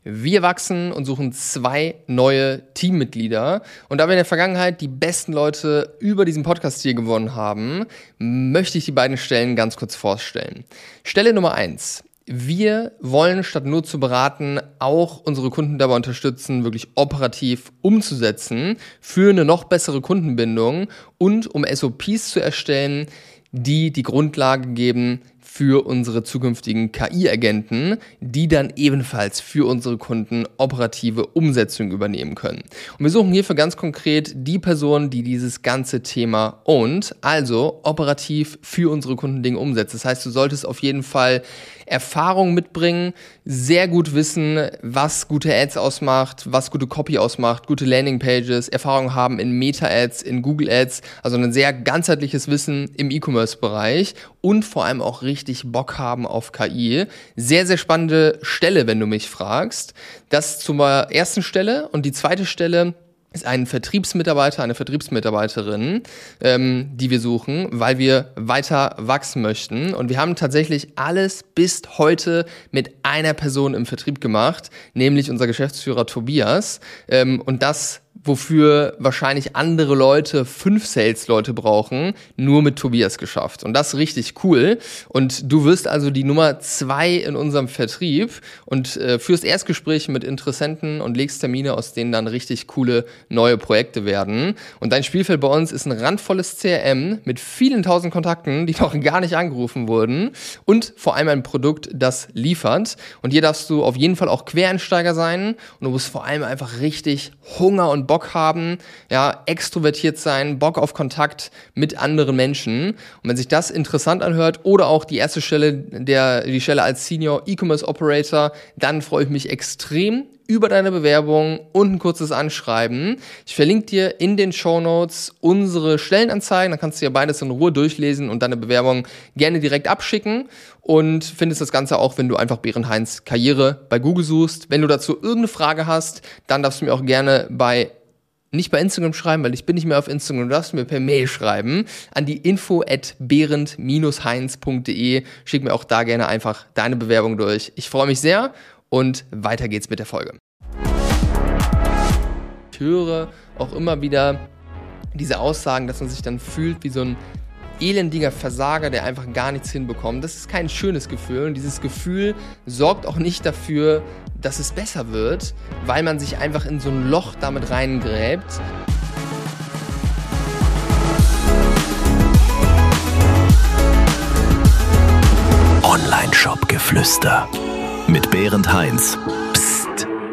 Wir wachsen und suchen 2 neue Teammitglieder. Und da wir in der Vergangenheit die besten Leute über diesen Podcast hier gewonnen haben, möchte ich die beiden Stellen ganz kurz vorstellen. Stelle Nummer 1. Wir wollen, statt nur zu beraten, auch unsere Kunden dabei unterstützen, wirklich operativ umzusetzen für eine noch bessere Kundenbindung und um SOPs zu erstellen, die die Grundlage geben für unsere zukünftigen KI-Agenten, die dann ebenfalls für unsere Kunden operative Umsetzung übernehmen können. Und wir suchen hierfür ganz konkret die Person, die dieses ganze Thema ownt, also operativ für unsere Kunden Dinge umsetzt. Das heißt, du solltest auf jeden Fall Erfahrung mitbringen, sehr gut wissen, was gute Ads ausmacht, was gute Copy ausmacht, gute Landingpages, Erfahrung haben in Meta-Ads, in Google Ads, also ein sehr ganzheitliches Wissen im E-Commerce-Bereich und vor allem auch richtig Bock haben auf KI. Sehr, sehr spannende Stelle, wenn du mich fragst. Das zur ersten Stelle. Und die zweite Stelle ist ein Vertriebsmitarbeiter, eine Vertriebsmitarbeiterin, die wir suchen, weil wir weiter wachsen möchten. Und wir haben tatsächlich alles bis heute mit einer Person im Vertrieb gemacht, nämlich unser Geschäftsführer Tobias. Und das, wofür wahrscheinlich andere Leute 5 Sales-Leute brauchen, nur mit Tobias geschafft. Und das ist richtig cool. Und du wirst also die Nummer 2 in unserem Vertrieb und führst Erstgespräche mit Interessenten und legst Termine, aus denen dann richtig coole neue Projekte werden. Und dein Spielfeld bei uns ist ein randvolles CRM mit vielen tausend Kontakten, die noch gar nicht angerufen wurden und vor allem ein Produkt, das liefert. Und hier darfst du auf jeden Fall auch Quereinsteiger sein und du musst vor allem einfach richtig Hunger und Bock haben, ja, extrovertiert sein, Bock auf Kontakt mit anderen Menschen. Und wenn sich das interessant anhört oder auch die erste Stelle, die Stelle als Senior E-Commerce Operator, dann freue ich mich extrem über deine Bewerbung und ein kurzes Anschreiben. Ich verlinke dir in den Shownotes unsere Stellenanzeigen, dann kannst du dir beides in Ruhe durchlesen und deine Bewerbung gerne direkt abschicken und findest das Ganze auch, wenn du einfach Behrenheinz Karriere bei Google suchst. Wenn du dazu irgendeine Frage hast, dann darfst du mir auch gerne nicht bei Instagram schreiben, weil ich bin nicht mehr auf Instagram, du darfst mir per Mail schreiben an die info@behrend-heinz.de. Schick mir auch da gerne einfach deine Bewerbung durch. Ich freue mich sehr und weiter geht's mit der Folge. Ich höre auch immer wieder diese Aussagen, dass man sich dann fühlt wie so ein elendiger Versager, der einfach gar nichts hinbekommt. Das ist kein schönes Gefühl und dieses Gefühl sorgt auch nicht dafür, dass es besser wird, weil man sich einfach in so ein Loch damit reingräbt. Online-Shop-Geflüster mit Behrend Heinz. Psst.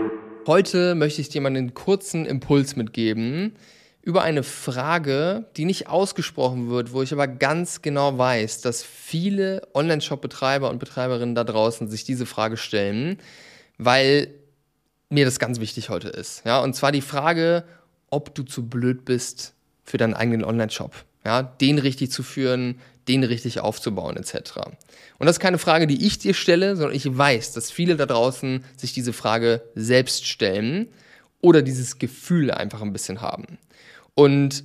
Heute möchte ich dir mal einen kurzen Impuls mitgeben über eine Frage, die nicht ausgesprochen wird, wo ich aber ganz genau weiß, dass viele Online-Shop-Betreiber und Betreiberinnen da draußen sich diese Frage stellen, weil mir das ganz wichtig heute ist. Ja, und zwar die Frage, ob du zu blöd bist für deinen eigenen Online-Shop. Ja, den richtig zu führen, den richtig aufzubauen etc. Und das ist keine Frage, die ich dir stelle, sondern ich weiß, dass viele da draußen sich diese Frage selbst stellen oder dieses Gefühl einfach ein bisschen haben. Und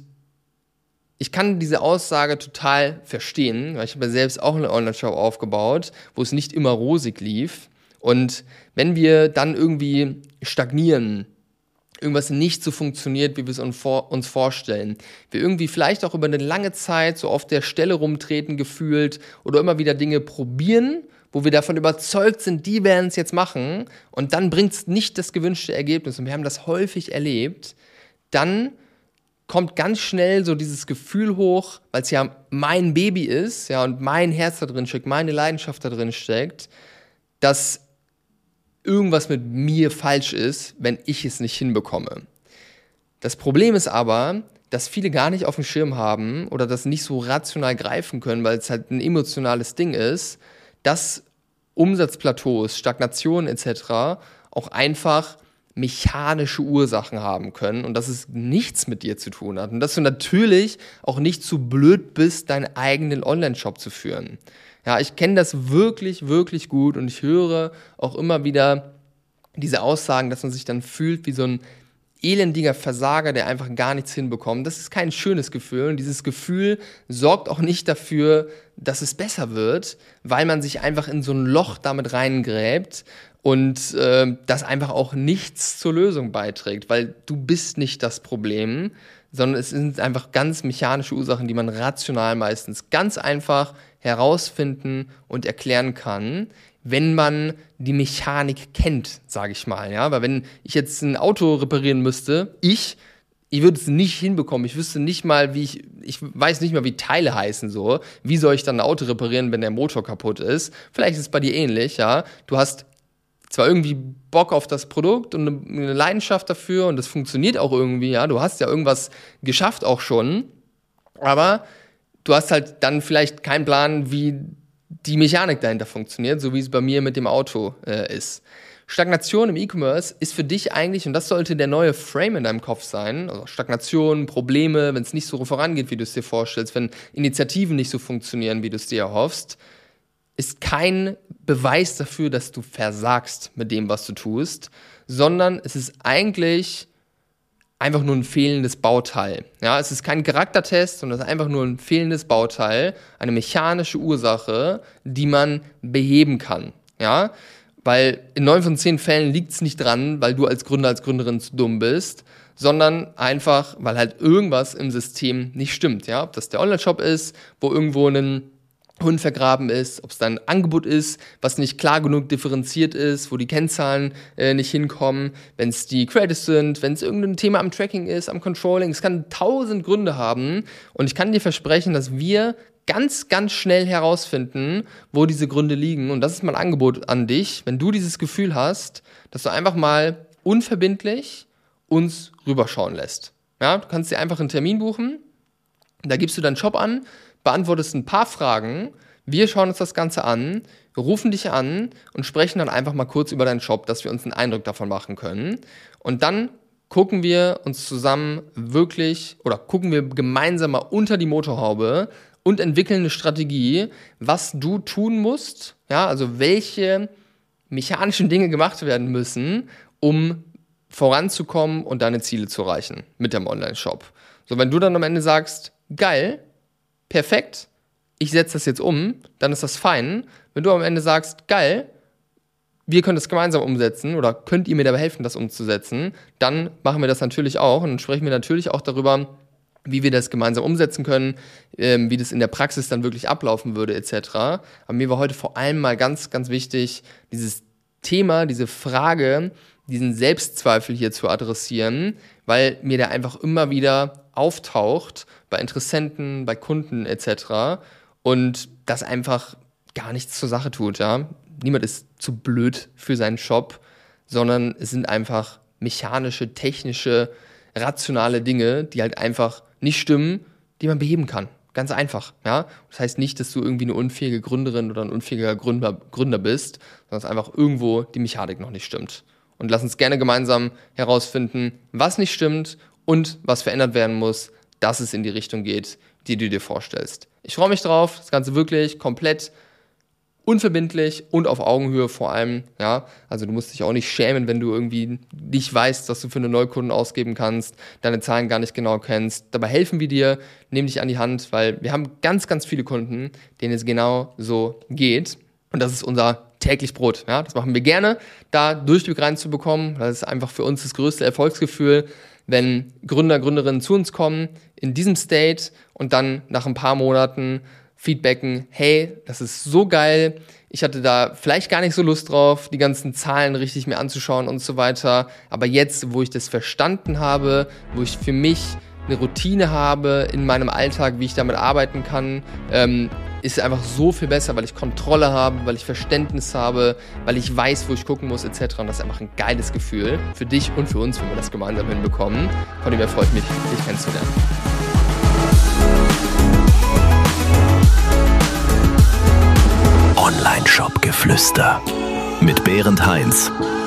ich kann diese Aussage total verstehen, weil ich habe ja selbst auch einen Online-Shop aufgebaut, wo es nicht immer rosig lief. Und wenn wir dann irgendwie stagnieren, irgendwas nicht so funktioniert, wie wir es uns vorstellen, wir irgendwie vielleicht auch über eine lange Zeit so auf der Stelle rumtreten gefühlt oder immer wieder Dinge probieren, wo wir davon überzeugt sind, die werden es jetzt machen und dann bringt es nicht das gewünschte Ergebnis und wir haben das häufig erlebt, dann kommt ganz schnell so dieses Gefühl hoch, weil es ja mein Baby ist, ja, und mein Herz da drin steckt, meine Leidenschaft da drin steckt, dass irgendwas mit mir falsch ist, wenn ich es nicht hinbekomme. Das Problem ist aber, dass viele gar nicht auf dem Schirm haben oder das nicht so rational greifen können, weil es halt ein emotionales Ding ist, dass Umsatzplateaus, Stagnationen etc. auch einfach mechanische Ursachen haben können und dass es nichts mit dir zu tun hat und dass du natürlich auch nicht zu blöd bist, deinen eigenen Online-Shop zu führen. Ja, ich kenne das wirklich, wirklich gut und ich höre auch immer wieder diese Aussagen, dass man sich dann fühlt wie so ein elendiger Versager, der einfach gar nichts hinbekommt. Das ist kein schönes Gefühl und dieses Gefühl sorgt auch nicht dafür, dass es besser wird, weil man sich einfach in so ein Loch damit reingräbt und das einfach auch nichts zur Lösung beiträgt, weil du bist nicht das Problem, sondern es sind einfach ganz mechanische Ursachen, die man rational meistens ganz einfach herausfinden und erklären kann, wenn man die Mechanik kennt, sage ich mal. Ja? Weil wenn ich jetzt ein Auto reparieren müsste, ich würde es nicht hinbekommen. Ich wüsste nicht mal, ich weiß nicht mal, wie Teile heißen so. Wie soll ich dann ein Auto reparieren, wenn der Motor kaputt ist? Vielleicht ist es bei dir ähnlich, ja. Du hast zwar irgendwie Bock auf das Produkt und eine Leidenschaft dafür und das funktioniert auch irgendwie, ja. Du hast ja irgendwas geschafft auch schon, aber du hast halt dann vielleicht keinen Plan, wie die Mechanik dahinter funktioniert, so wie es bei mir mit dem Auto ist. Stagnation im E-Commerce ist für dich eigentlich, und das sollte der neue Frame in deinem Kopf sein, also Stagnation, Probleme, wenn es nicht so vorangeht, wie du es dir vorstellst, wenn Initiativen nicht so funktionieren, wie du es dir erhoffst, ist kein Beweis dafür, dass du versagst mit dem, was du tust, sondern es ist eigentlich einfach nur ein fehlendes Bauteil. Ja, es ist kein Charaktertest, sondern es ist einfach nur ein fehlendes Bauteil, eine mechanische Ursache, die man beheben kann. Ja, weil in 9 von 10 Fällen liegt es nicht dran, weil du als Gründer, als Gründerin zu dumm bist, sondern einfach, weil halt irgendwas im System nicht stimmt. Ja? Ob das der Online-Shop ist, wo irgendwo ein Hund vergraben ist, ob es dann ein Angebot ist, was nicht klar genug differenziert ist, wo die Kennzahlen nicht hinkommen, wenn es die Credits sind, wenn es irgendein Thema am Tracking ist, am Controlling. Es kann 1000 Gründe haben und ich kann dir versprechen, dass wir ganz, ganz schnell herausfinden, wo diese Gründe liegen. Und das ist mein Angebot an dich, wenn du dieses Gefühl hast, dass du einfach mal unverbindlich uns rüberschauen lässt. Ja, du kannst dir einfach einen Termin buchen, da gibst du deinen Shop an, beantwortest ein paar Fragen, wir schauen uns das Ganze an, rufen dich an und sprechen dann einfach mal kurz über deinen Shop, dass wir uns einen Eindruck davon machen können. Und dann gucken wir uns zusammen gucken wir gemeinsam mal unter die Motorhaube und entwickeln eine Strategie, was du tun musst, ja, also welche mechanischen Dinge gemacht werden müssen, um voranzukommen und deine Ziele zu erreichen mit dem Online-Shop. So, wenn du dann am Ende sagst, geil, perfekt, ich setze das jetzt um, dann ist das fein. Wenn du am Ende sagst, geil, wir können das gemeinsam umsetzen oder könnt ihr mir dabei helfen, das umzusetzen, dann machen wir das natürlich auch und dann sprechen wir natürlich auch darüber, wie wir das gemeinsam umsetzen können, wie das in der Praxis dann wirklich ablaufen würde, etc. Aber mir war heute vor allem mal ganz, ganz wichtig, dieses Thema, diese Frage, diesen Selbstzweifel hier zu adressieren, weil mir der einfach immer wieder auftaucht bei Interessenten, bei Kunden etc. und das einfach gar nichts zur Sache tut. Ja? Niemand ist zu blöd für seinen Shop, sondern es sind einfach mechanische, technische, rationale Dinge, die halt einfach nicht stimmen, die man beheben kann. Ganz einfach. Ja? Das heißt nicht, dass du irgendwie eine unfähige Gründerin oder ein unfähiger Gründer bist, sondern dass einfach irgendwo die Mechanik noch nicht stimmt. Und lass uns gerne gemeinsam herausfinden, was nicht stimmt und was verändert werden muss, dass es in die Richtung geht, die du dir vorstellst. Ich freue mich drauf, das Ganze wirklich komplett unverbindlich und auf Augenhöhe vor allem, ja, also du musst dich auch nicht schämen, wenn du irgendwie nicht weißt, was du für eine Neukunden ausgeben kannst, deine Zahlen gar nicht genau kennst. Dabei helfen wir dir, nehmen dich an die Hand, weil wir haben ganz, ganz viele Kunden, denen es genau so geht und das ist unser täglich Brot, ja, das machen wir gerne, da Durchblick reinzubekommen, das ist einfach für uns das größte Erfolgsgefühl, wenn Gründer, Gründerinnen zu uns kommen, in diesem State und dann nach ein paar Monaten feedbacken, hey, das ist so geil, ich hatte da vielleicht gar nicht so Lust drauf, die ganzen Zahlen richtig mir anzuschauen und so weiter, aber jetzt, wo ich das verstanden habe, wo ich für mich eine Routine habe in meinem Alltag, wie ich damit arbeiten kann, ist es einfach so viel besser, weil ich Kontrolle habe, weil ich Verständnis habe, weil ich weiß, wo ich gucken muss etc. Und das ist einfach ein geiles Gefühl für dich und für uns, wenn wir das gemeinsam hinbekommen. Von dem her freue ich mich, dich kennenzulernen. Online-Shop-Geflüster mit Berend Heinz.